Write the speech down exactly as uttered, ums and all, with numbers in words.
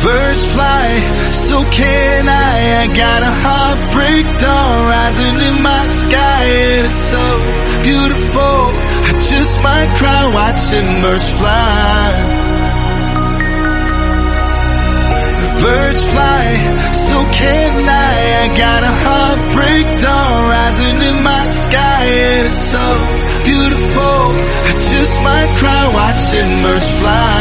Birds fly, so can I. I got a heartbreak dawn rising in my sky. It is so beautiful, I just might cry watching birds fly. Birds fly, so can I. I got a heartbreak dawn rising in my sky. It is so beautiful, I just might cry watching birds fly.